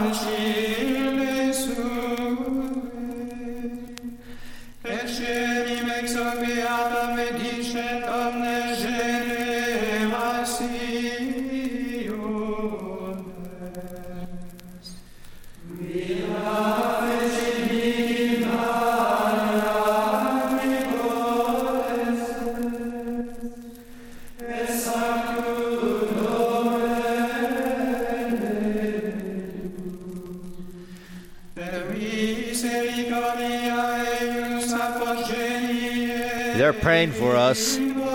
They're praying for us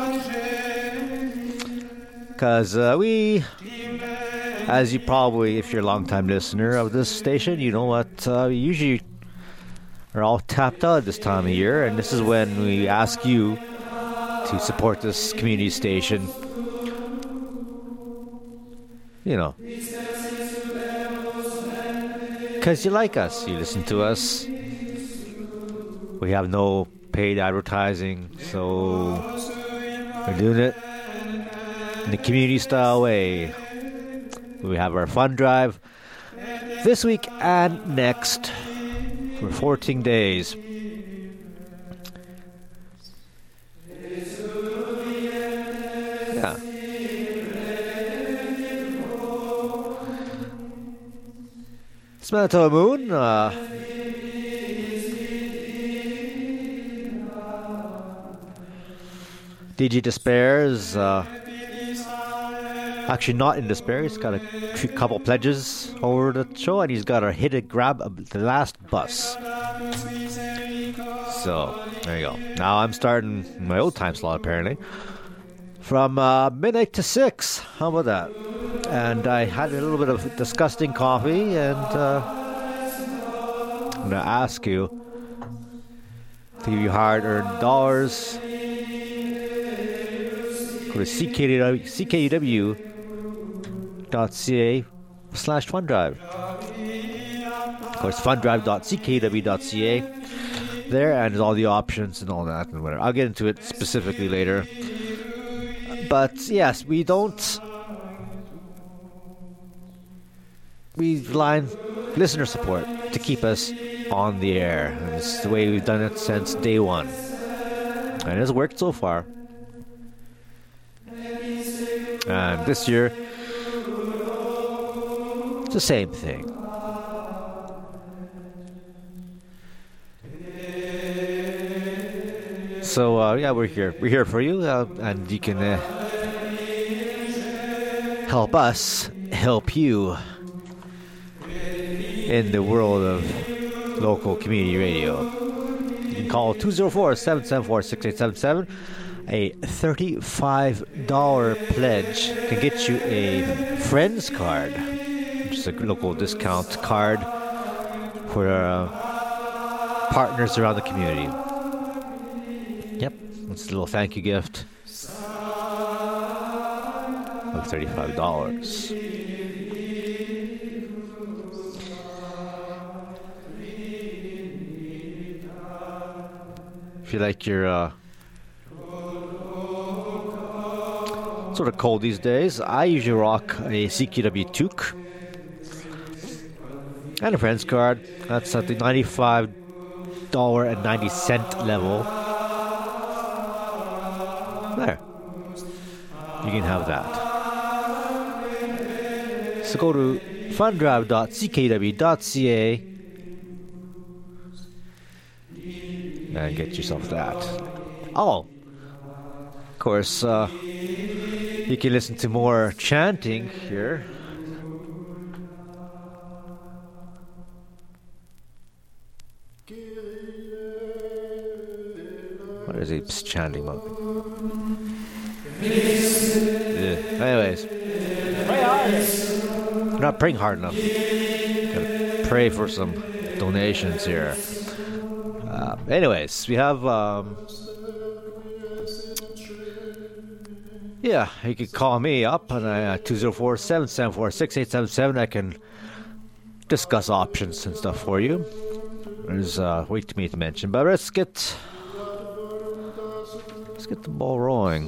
because we, as you probably, if you're a long-time listener of this station, you know what, we usually are all tapped out at this time of year, and this is when we ask you to support this community station. You know, because you like us, you listen to us. We have no paid advertising, so we're doing it in the community style way. We have our fund drive this week and next for 14 days. Yeah. It's Manitoba Moon. DJ Despair is actually not in despair. He's got a couple pledges over the show, and he's got a hit and grab of the last bus. So, there you go. Now I'm starting my old time slot, apparently, from midnight to 6. How about that? And I had a little bit of disgusting coffee, and I'm going to ask you to give you hard-earned dollars. Go to ckuw.ca/funddrive. Of course, funddrive.ckuw.ca. There, and there's all the options and all that and whatever. I'll get into it specifically later. But yes, we rely on listener support to keep us on the air. And it's the way we've done it since day one. And it's worked so far. And this year, it's the same thing. So, yeah, we're here. We're here for you, and you can help us help you in the world of local community radio. You can call 204-774-6877. A $35 pledge can get you a Friends card, which is a local discount card for partners around the community. Yep, it's a little thank you gift of $35. If you like your sort of cold these days, I usually rock a CKUW toque and a Friends card. That's at the $95.90 level. There, you can have that. So go to funddrive.ckuw.ca and get yourself that. Oh, of course, you can listen to more chanting here. What is he chanting about? Anyways, pray hard. You're not praying hard enough. Gotta pray for some donations here. Anyways, we have yeah, you can call me up on 204-774-6877. I can discuss options and stuff for you. There's way too many to mention, but let's get the ball rolling.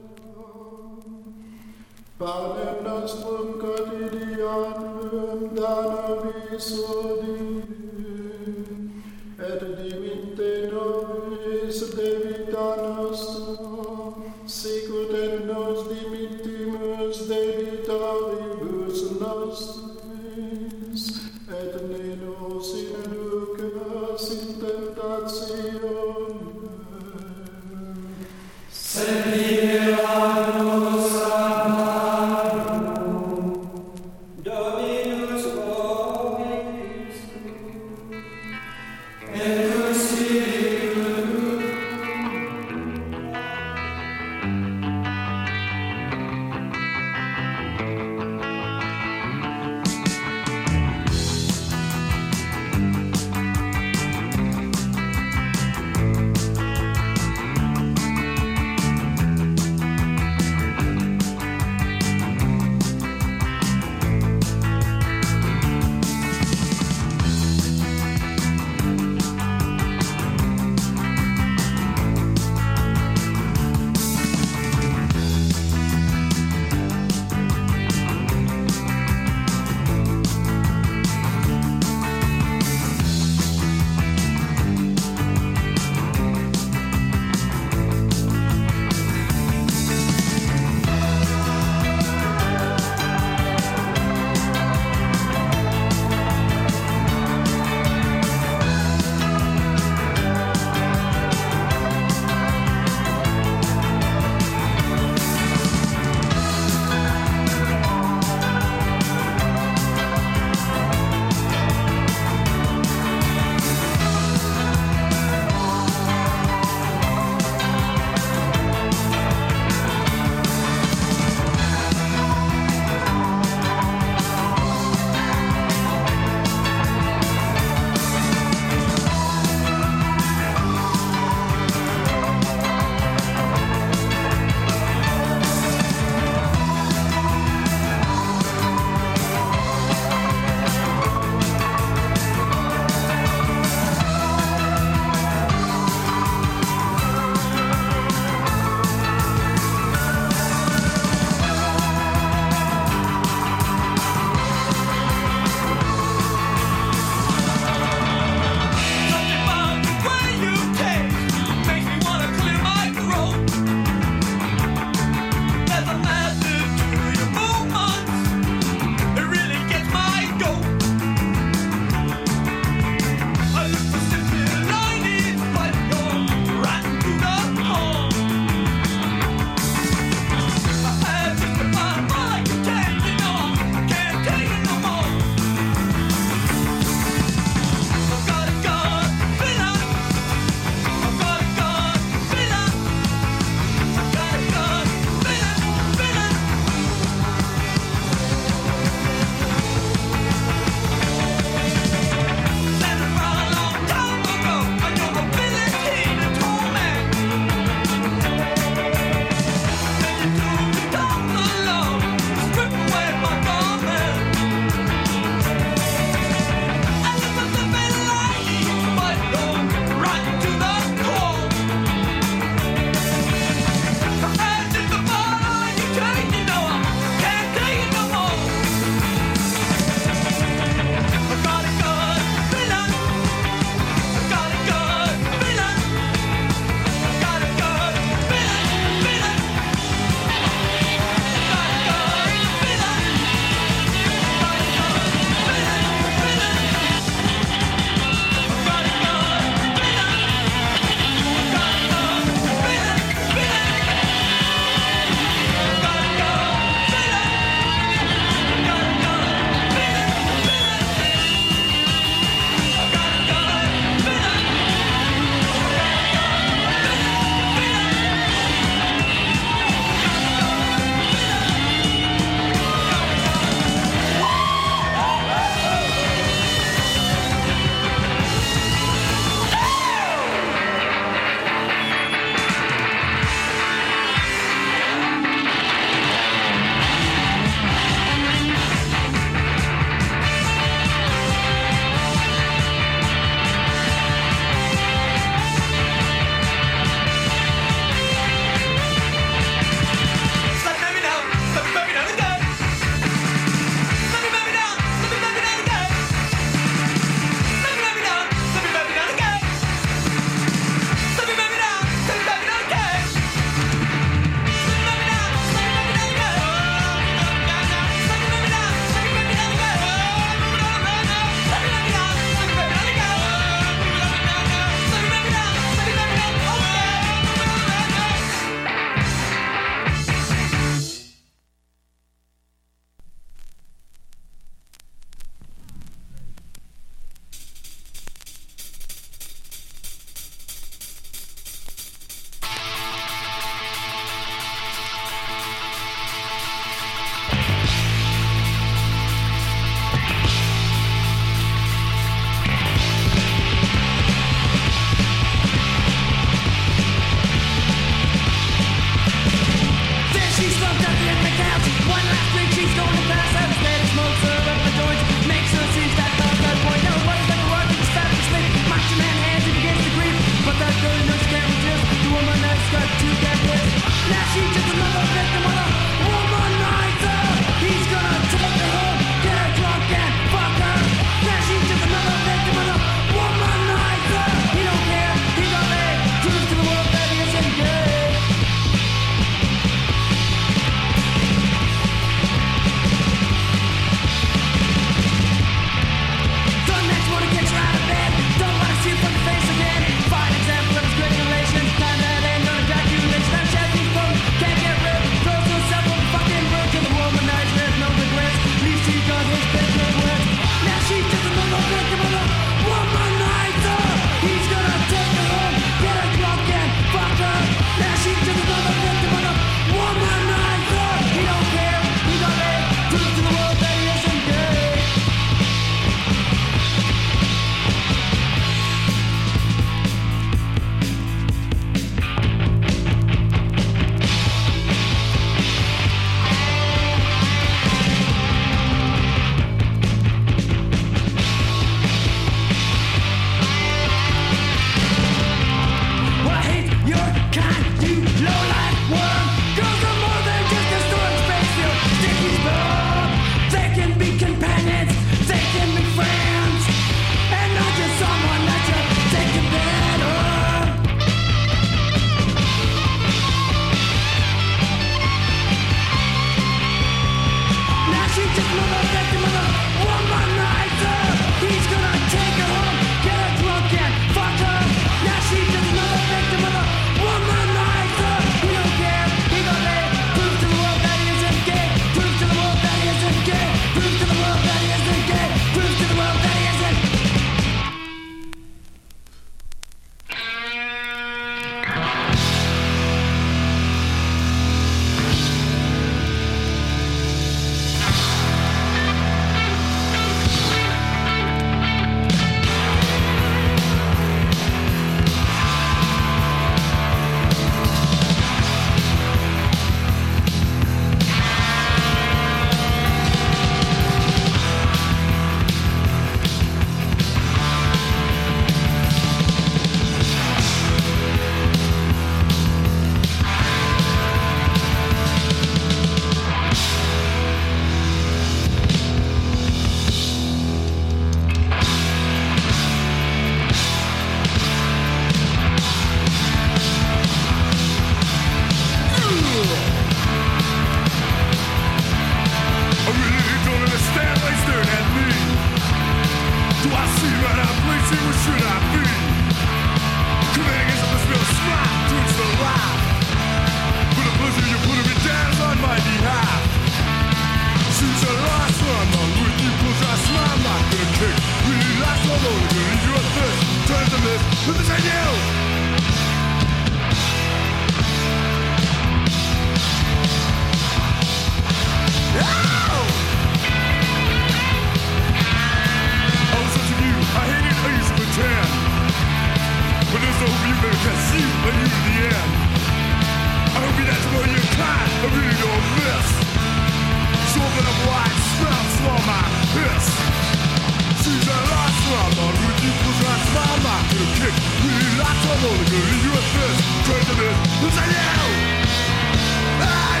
kick. We like trouble, they're gonna leave you at first. Turn to this, who's on you? On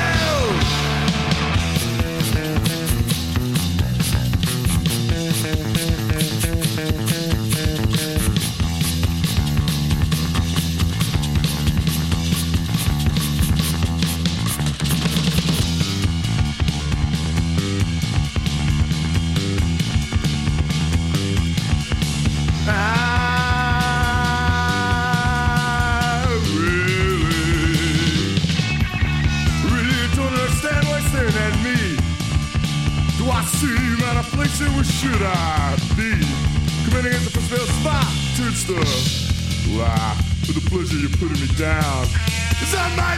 you! Where should I be? Committing against the first spot, turn stuff. Wow, for the pleasure you're putting me down. Is that my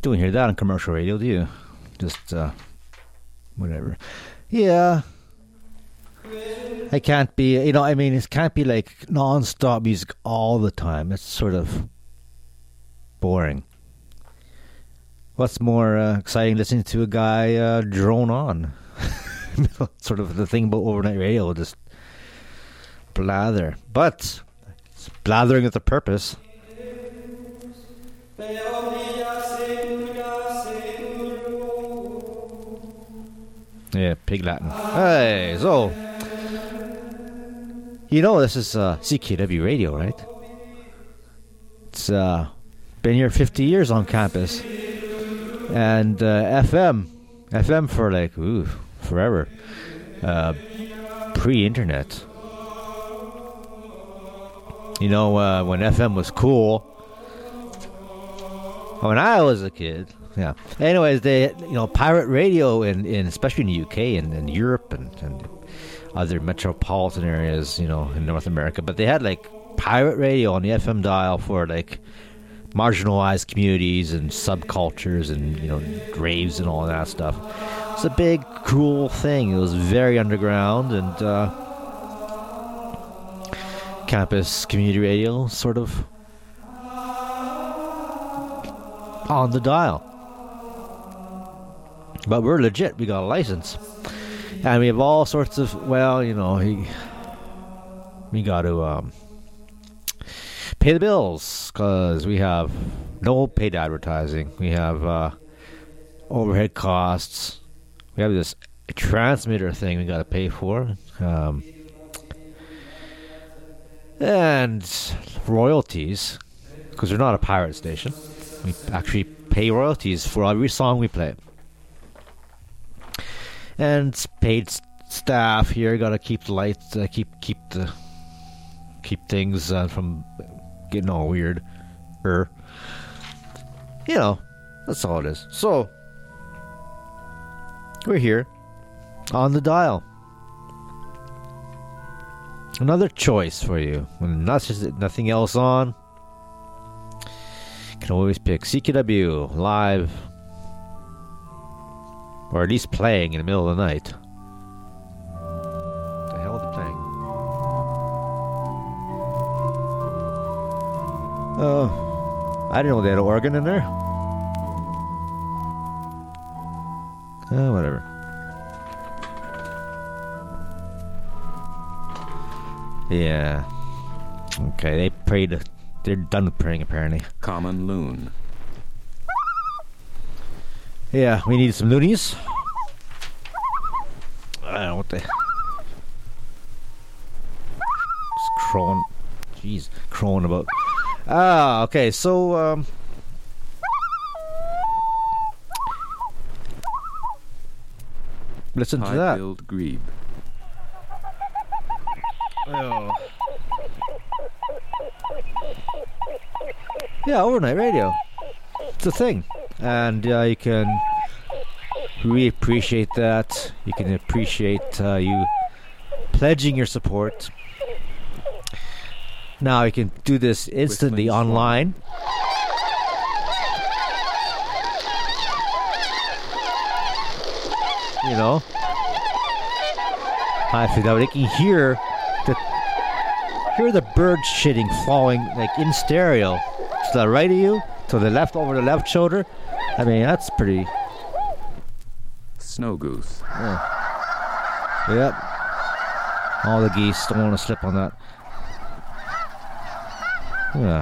Don't hear that on commercial radio, do you? Just, whatever. Yeah. I can't be, it can't be like non-stop music all the time. It's sort of boring. What's more exciting, listening to a guy drone on? Sort of the thing about overnight radio, just blather. But it's blathering with a purpose. Yeah, Pig Latin. Hey, so this is CKW radio, right? It's been here 50 years on campus, and FM for like forever, pre-internet. When FM was cool. When I was a kid. Yeah. Anyways, they, pirate radio in especially in the UK and Europe and other metropolitan areas, in North America. But they had like pirate radio on the FM dial for like marginalized communities and subcultures and raves and all that stuff. It's a big, cool thing. It was very underground, and campus community radio sort of on the dial. But we're legit. We got a license. And we have all sorts of, we got to pay the bills, because we have no paid advertising. We have overhead costs. We have this transmitter thing we got to pay for. And royalties, because we're not a pirate station. We actually pay royalties for every song we play. And paid staff here. Got to keep the lights, keep things from getting all weird. That's all it is. So we're here on the dial. Another choice for you. When nothing else on, you can always pick CKW live. Or at least playing in the middle of the night. What the hell are they playing? Oh, I didn't know they had an organ in there. Whatever. Yeah. Okay, they're done with praying apparently. Common loon. Yeah, we need some loonies. I don't know what the... Just crowing. Jeez, crowing about... okay, so, listen to that. High-billed grebe. Oh. Yeah, overnight radio. It's a thing. And you can really appreciate that. You can appreciate you pledging your support. Now you can do this instantly online. High fidelity. You can hear the bird shitting falling like in stereo to the right of you, to the left, over the left shoulder. I mean, that's pretty. Snow goose. Yeah. Yep. All the geese don't want to slip on that. Yeah.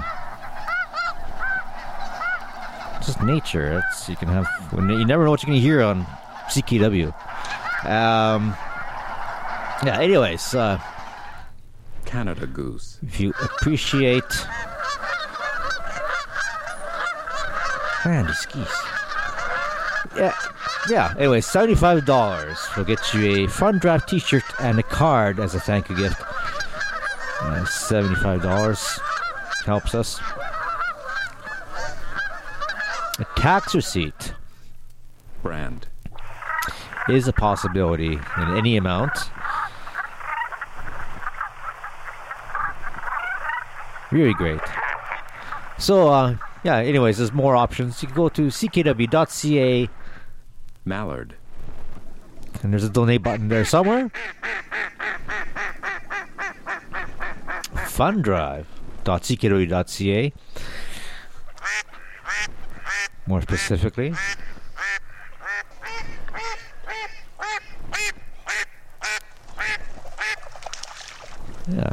Just nature. You can have. You never know what you're going to hear on CKW. Yeah. Anyways. Canada goose. If you appreciate. Man, these geese. Yeah. Anyway, $75 will get you a Fun Draft T-shirt and a card as a thank you gift. $75 helps us. A tax receipt. Brand. Is a possibility in any amount. Really great. So, Yeah, anyways, there's more options. You can go to ckw.ca, Mallard. and there's a donate button there somewhere. Fundrive.ckw.ca, more specifically. Yeah.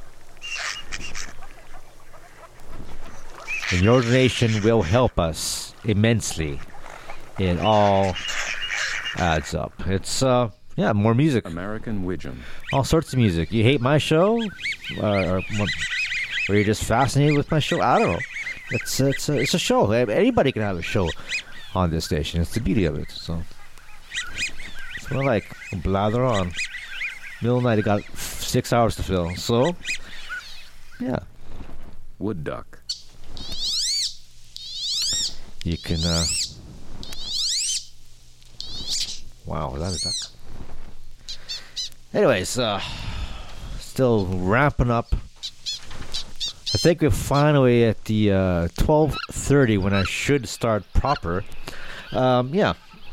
And your donation will help us immensely. It all adds up. It's, more music. American Widgeon. All sorts of music. You hate my show? Or you're just fascinated with my show? I don't know. It's a show. Anybody can have a show on this station. It's the beauty of it. So I like blather on. Middle of the night, I got 6 hours to fill. So, yeah. Wood duck. You can, wow, was that a duck? Anyways, still ramping up. I think we're finally at the 12:30 when I should start proper. Yeah.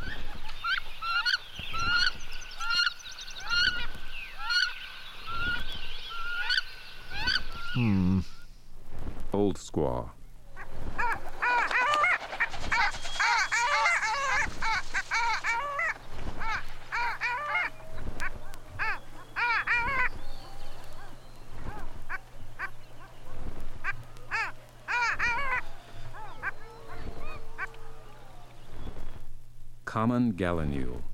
Old squaw. Common gallinule.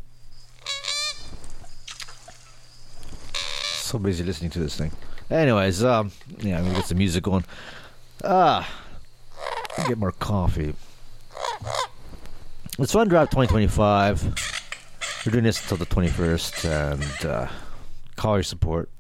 So busy listening to this thing. Anyways, yeah, I'm gonna get some music going. Get more coffee. It's Fun Drive 2025. We're doing this until the 21st, and call your support.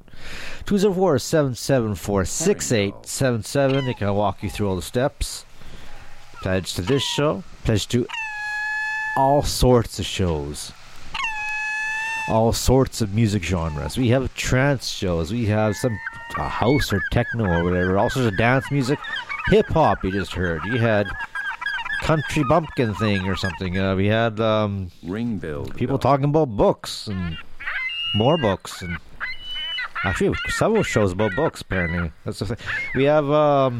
204-774-6877. They can walk you through all the steps. Pledge to this show. Pledge to all sorts of shows. All sorts of music genres. We have trance shows. We have some house or techno or whatever. All sorts of dance music. Hip hop you just heard. You had country bumpkin thing or something. We had Ring build. people talking about books and more books. And actually, several shows about books, apparently. That's the thing. We have... I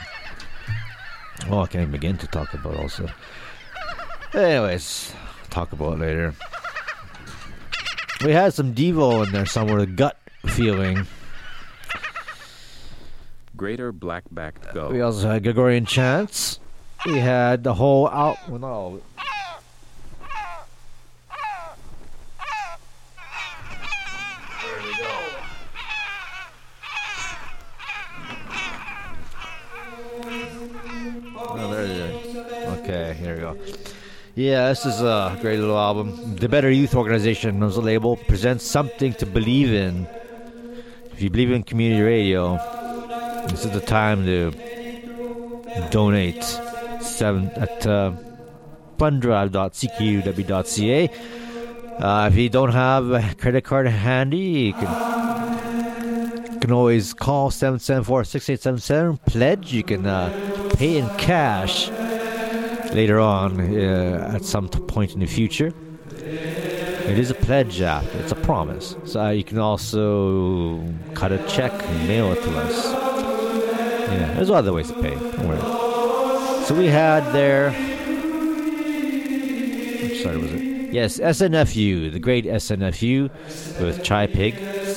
can't even begin to talk about also. Anyways, talk about it later. We had some Devo in there somewhere, gut feeling. Greater black-backed gull. We also had Gregorian chants. We had the whole out. Well, not all of it. There we go. Oh, there it is. Okay, here we go. Yeah, this is a great little album. The Better Youth Organization as a label presents something to believe in. If you believe in community radio, this is the time to donate. At fundrive.cqw.ca. If you don't have a credit card handy, you can always call 774-6877. Pledge. You can pay in cash later on at some point in the future. It is a pledge app. It's a promise. So you can also cut a check and mail it to us. Yeah, there's other ways to pay. Don't worry. So we had there... Which side was it? Yes, SNFU. The great SNFU with Chai Pig.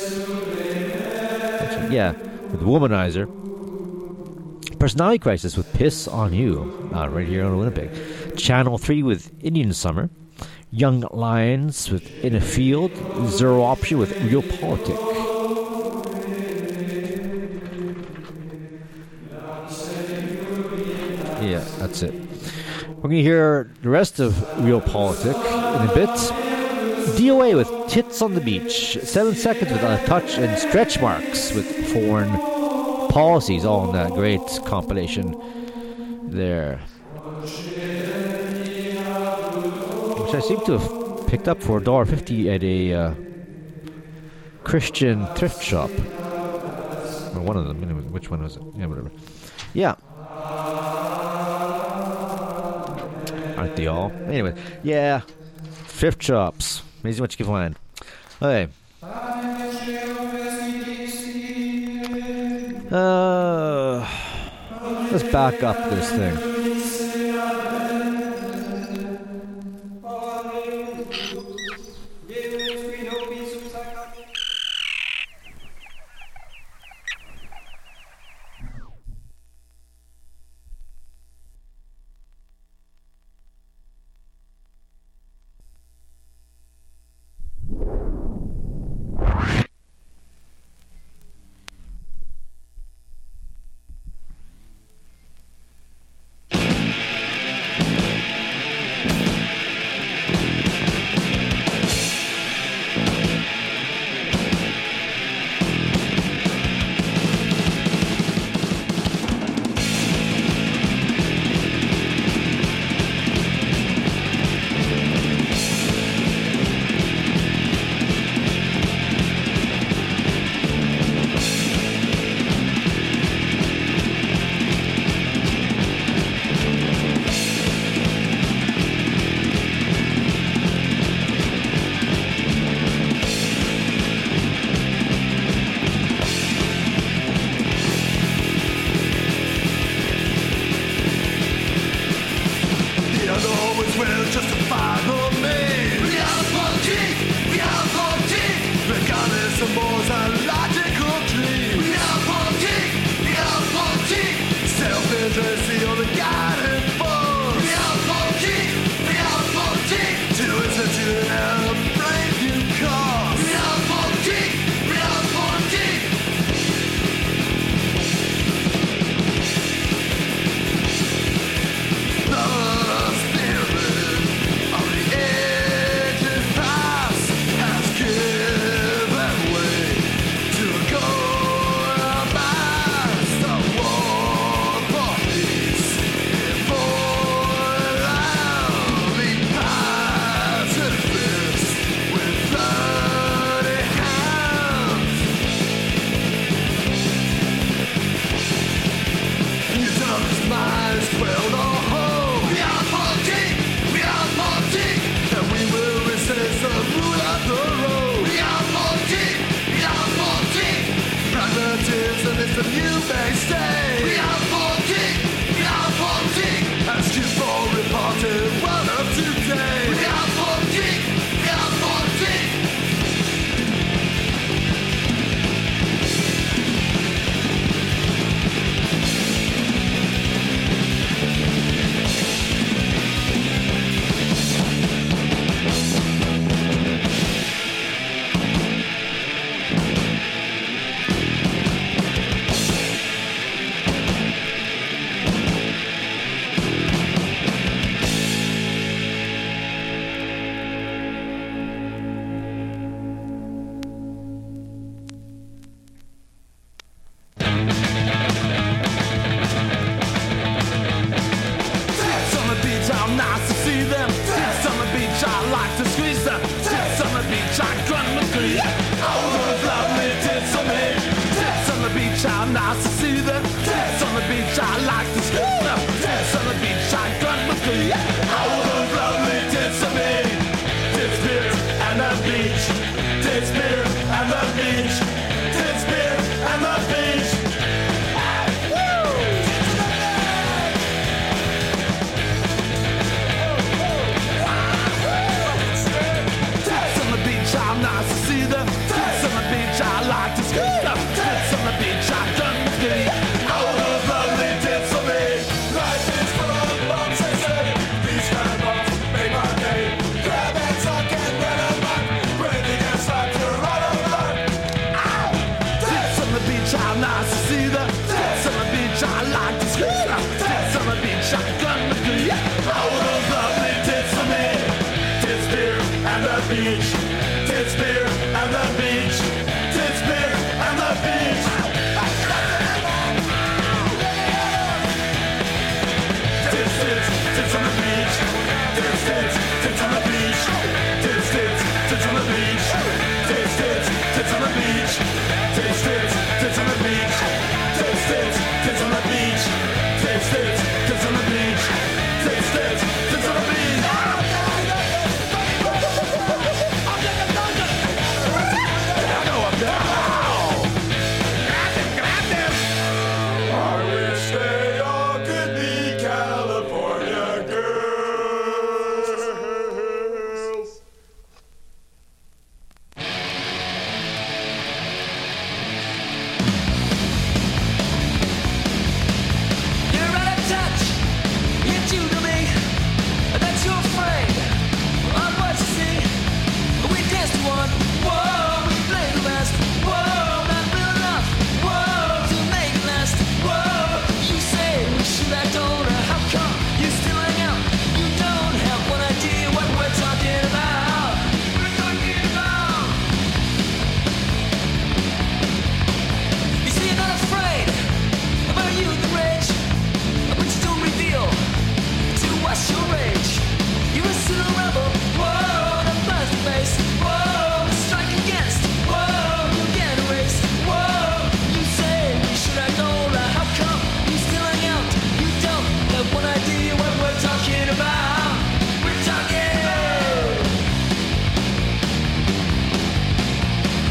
Yeah, with Womanizer. Personality Crisis with Piss on You, right here on Winnipeg. Channel 3 with Indian Summer. Young Lions with In a Field. Zero Option with Real Politic. Yeah, that's it. We're going to hear the rest of Real Politic in a bit. DOA with Tits on the Beach. 7 Seconds with Touch and Stretch Marks with Foreign Policies, all in that great compilation there, which I seem to have picked up for $1.50 at a Christian thrift shop, or one of them. Anyway, which one was it? Yeah, whatever. Yeah. Aren't they all? Anyway, yeah. Thrift shops. Amazing what you can find. Okay. Let's back up this thing.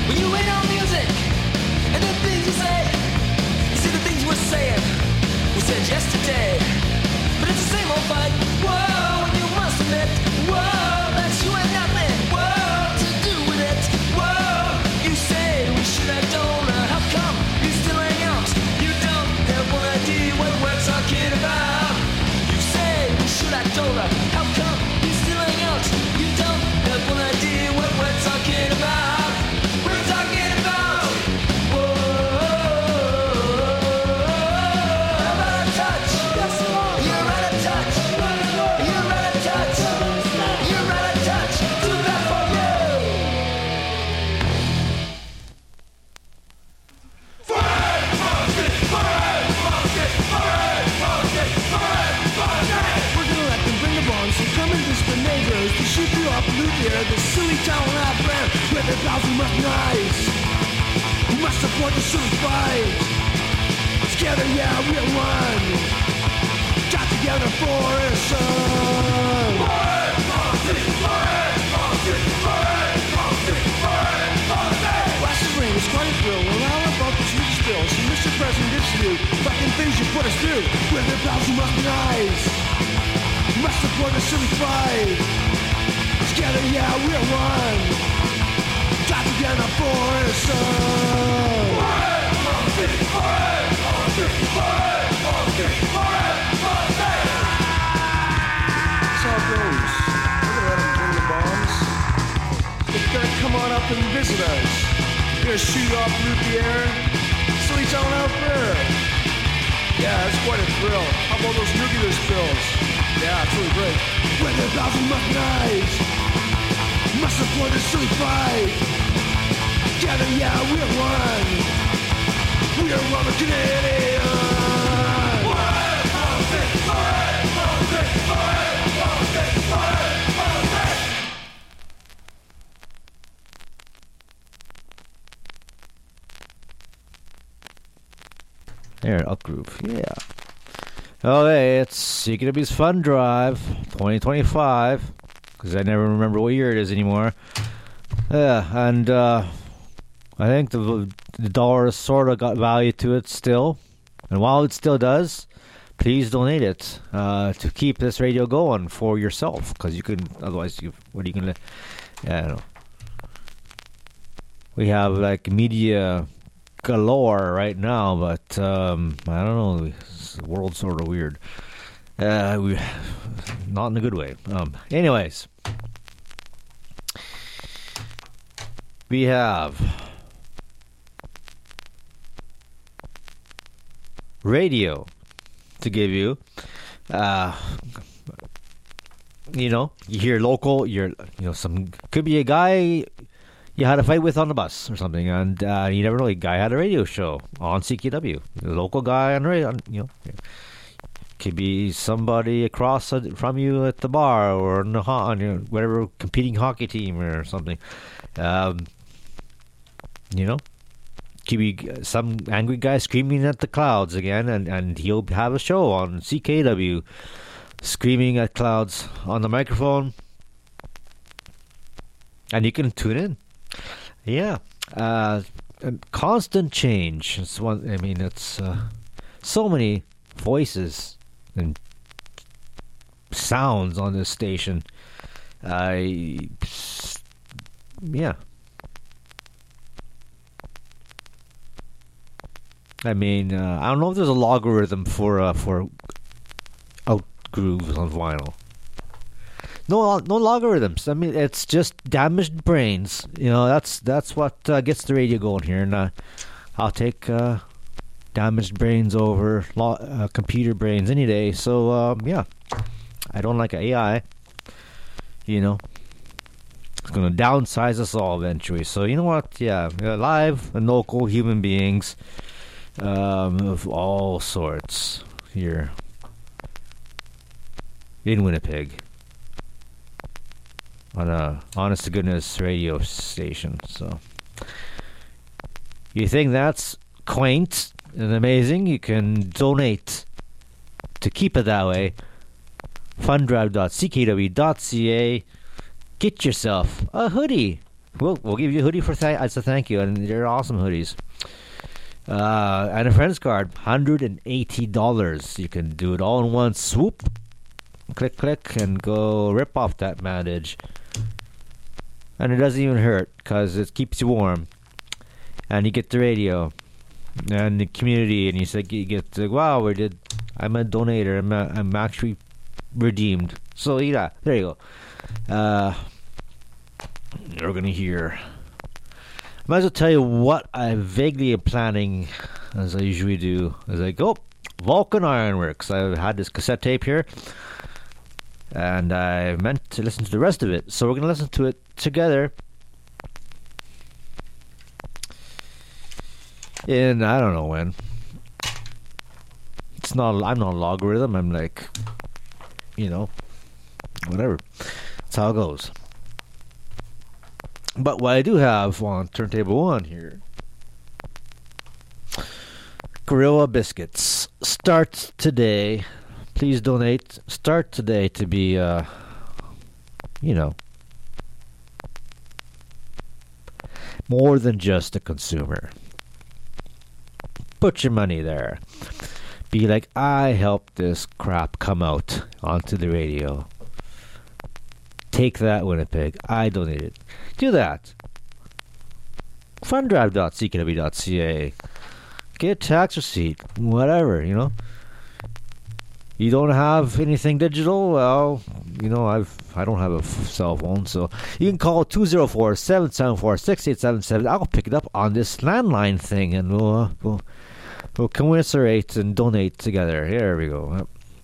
When you wait on music and the things you say, you see the things we're saying, we said yesterday. But it's the same old fight. Whoa, and you must admit, whoa, that you had nothing, whoa, to do with it. Whoa, you say we should have done. How come you still hang out? You don't have one idea what we're talking about. You say we should have told her. How come you still hang out? You don't have one idea what we're talking about. We're talking about. Whoa, I'm out of touch. You're out of touch. You're out of touch. You're out of touch. Too bad for you. We're gonna let them bring the bombs and come and disc the neighbors to shoot you up, loot the air, this silly town out there where their pals we must nice. We must support the silly fight. Together, yeah, we'll run. Got together for a son. Last spring was quite a thrill. We're all about the huge spill. So Mr. President, it's you. Fucking things you put us through. With their pals we must be nice. Must support the silly fight. Together, yeah, we'll run. Got together for a son. That's how it goes. We're gonna let them bring the bombs. They're gonna come on up and visit us. We're gonna shoot off, loot the air. Silly town out there. Yeah, that's quite a thrill. How about those nuclear spills? Yeah, it's really great. When the thousand must nice, must support the silly fight. Together, yeah, we'll run. We are all the Canadians. There, Upgroove, yeah. Okay, it's CKW's Fun Drive 2025, because I never remember what year it is anymore. Yeah, and I think the dollar sort of got value to it still. And while it still does, please donate it to keep this radio going for yourself, because you can, otherwise, what are you going to, I don't know. We have like media galore right now, but I don't know, the world's sort of weird. Not in a good way. Anyways, we have radio to give you. You hear local, some could be a guy you had a fight with on the bus or something, and you never know, a guy had a radio show on CKW. A local guy on radio, could be somebody across from you at the bar or on your whatever competing hockey team or something. Could be some angry guy screaming at the clouds again, and he'll have a show on CKW, screaming at clouds on the microphone, and you can tune in. Yeah, constant change. It's one. I mean, it's so many voices and sounds on this station. Yeah. I mean, I don't know if there's a logarithm for out grooves on vinyl. No logarithms. I mean, it's just damaged brains. That's what gets the radio going here, and I'll take damaged brains over computer brains any day. So yeah, I don't like AI. It's gonna downsize us all eventually. So you know what? Yeah, live and local human beings of all sorts here in Winnipeg on a honest to goodness radio station. So you think that's quaint and amazing? You can donate to keep it that way. Fundrive.ckw.ca. Get yourself a hoodie we'll give you a hoodie as a thank you, and they're awesome hoodies. And a friend's card, $180. You can do it all in one swoop. Click, click, and go rip off that bandage. And it doesn't even hurt because it keeps you warm. And you get the radio and the community, and you get wow, I'm a donator. I'm actually redeemed. So yeah, there you go. You're gonna hear. I might as well tell you what I vaguely am planning, as I usually do, as I go. Vulcan Ironworks. I've had this cassette tape here, and I meant to listen to the rest of it. So we're going to listen to it together in, I don't know when. I'm not a logarithm. I'm like, whatever. That's how it goes. But what I do have on Turntable 1 here, Gorilla Biscuits. Start today. Please donate. Start today to be, more than just a consumer. Put your money there. Be like, I helped this crap come out onto the radio. Take that, Winnipeg. I donated. Do that. Fundrive.ckw.ca. Get a tax receipt. Whatever, You don't have anything digital? Well, I don't have a cell phone, so you can call 204-774-6877. I'll pick it up on this landline thing, and we'll commiserate and donate together. Here we go.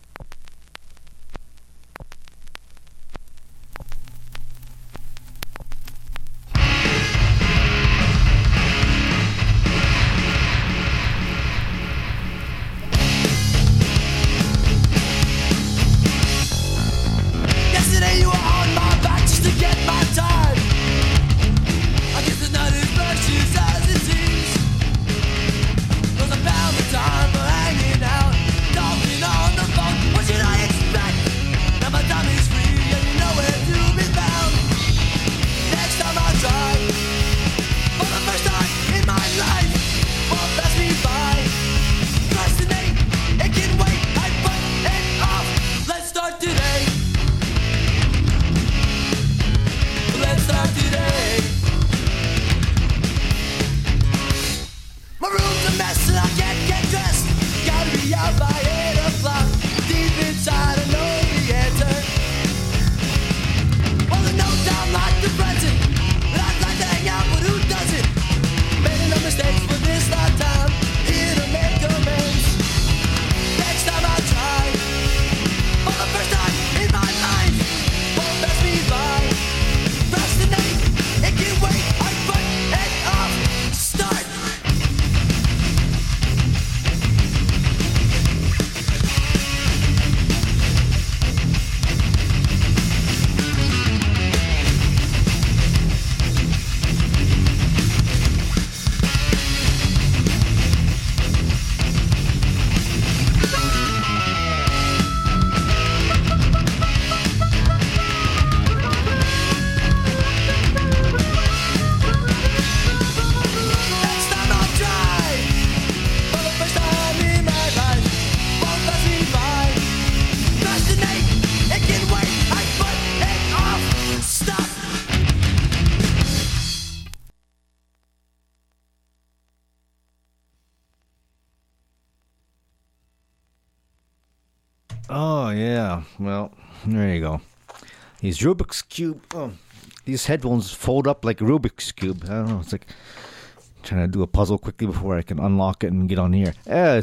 Oh, yeah. Well, there you go. These Rubik's Cube. Oh, these headphones fold up like Rubik's Cube. I don't know. It's like trying to do a puzzle quickly before I can unlock it and get on here. There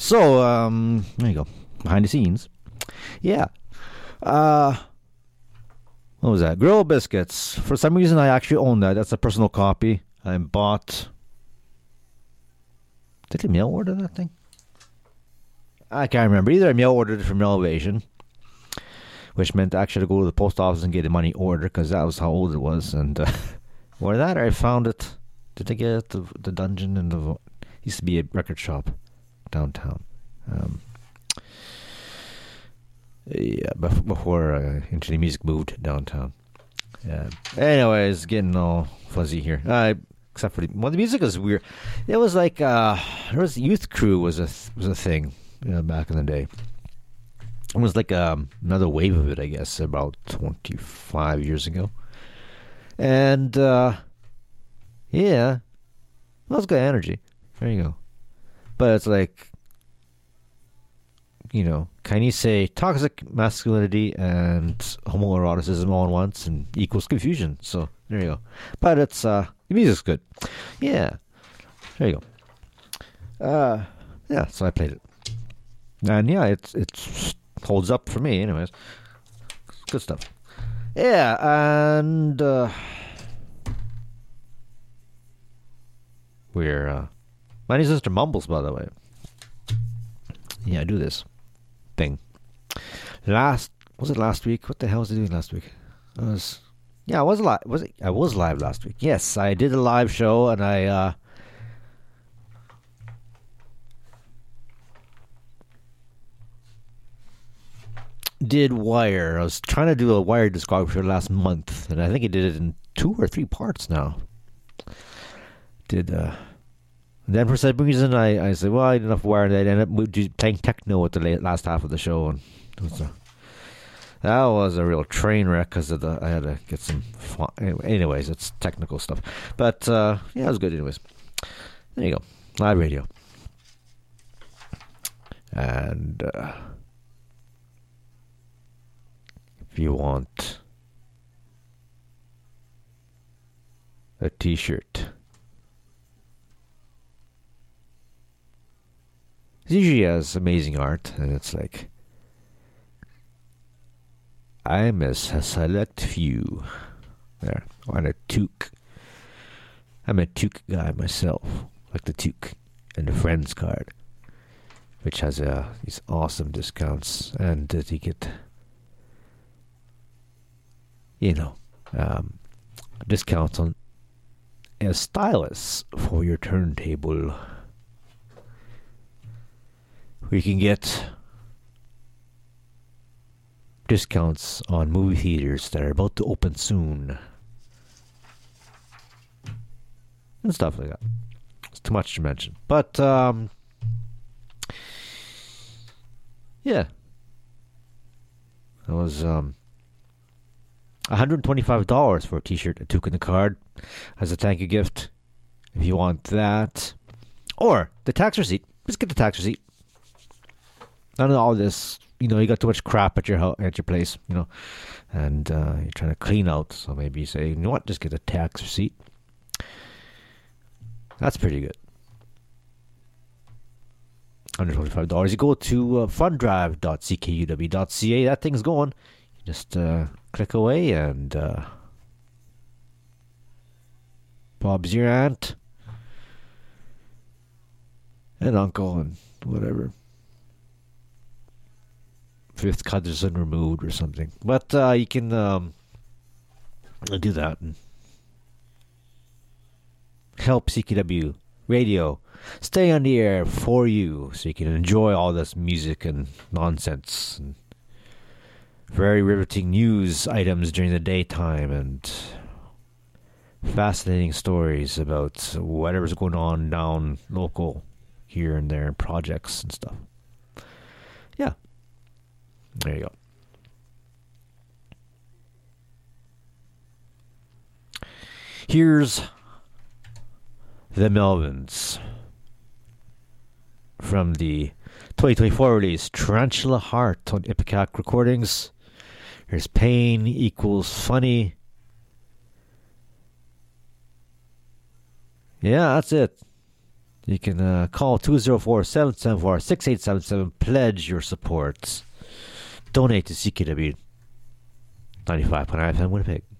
you go. Behind the scenes. Yeah. What was that? Grill Biscuits. For some reason, I actually own that. That's a personal copy. I bought. Did I mail order that thing? I can't remember. Either I mail ordered it from Elevation, which meant I actually had to go to the post office and get a money order because that was how old it was. And or that, or I found it. Did I get it at the dungeon in the used to be a record shop downtown. Yeah, before Internet Music moved downtown. Yeah. Anyways, getting all fuzzy here. Except for the music is weird. It was like there was Youth Crew was a thing, back in the day. It was like another wave of it, I guess, about 25 years ago. And yeah, well, it's good energy. There you go. But it's like, can you say toxic masculinity and homoeroticism all at once and equals confusion? So there you go. But it's the music's good. Yeah. There you go. Yeah, so I played it. And yeah, it's holds up for me anyways. Good stuff. Yeah, and we're my new sister Mumbles, by the way. Yeah, I do this thing. Was it last week? What the hell was I doing last week? I was live. I was live last week. Yes, I did a live show, and I did Wire. I was trying to do a Wire discography last month, and I think I did it in 2 or 3 parts now. Then for some reason I said, well, I had enough Wire, and I ended up playing techno at the last half of the show, and that was a real train wreck because I had to get some fun. Anyways, it's technical stuff, but yeah, it was good anyways. There you go, live radio. And if you want a t-shirt, it usually has amazing art, and it's like, I'm a select few there on a toque. I'm a toque guy myself, like the toque and the friends card, which has these awesome discounts, and you get discounts on a stylus for your turntable. We can get discounts on movie theaters that are about to open soon, and stuff like that. It's too much to mention, but yeah, that was $125 for a t-shirt I took in the card as a thank you gift. If you want that, or the tax receipt, just get the tax receipt. None of all this, you got too much crap at your place, and you're trying to clean out. So maybe you say, you know what, just get a tax receipt. That's pretty good. $125. You go to funddrive.ckuw.ca. That thing's going. You just click away, and Bob's your aunt and uncle and whatever. 5th cousin removed or something. But you can do that and help CKW Radio stay on the air for you, so you can enjoy all this music and nonsense and very riveting news items during the daytime, and fascinating stories about whatever's going on down local here and there, projects and stuff. Yeah. There you go. Here's the Melvins from the 2024 release Tarantula Heart on Ipecac Recordings. Here's Pain Equals Funny. Yeah, that's it. You can call 204-774-6877. Pledge your support. Donate to CKW 95.9 FM Winnipeg.